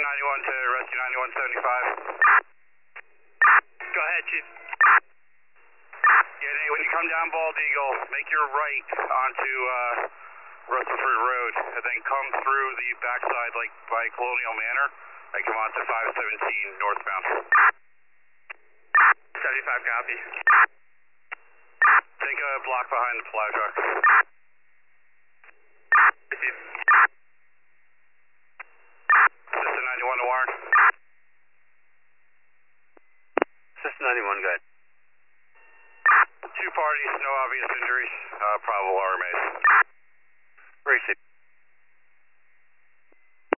91 to Rescue 9175. Go ahead, Chief. Yeah, when you come down Bald Eagle, make your right onto Rutherford Road, and then come through the backside, like by Colonial Manor, and come onto 517 northbound. 75 copy. Take a block behind the plow truck. Receive. System 91 to Warren. System 91, go ahead. Two parties, no obvious injuries, probable RMAs. Receive.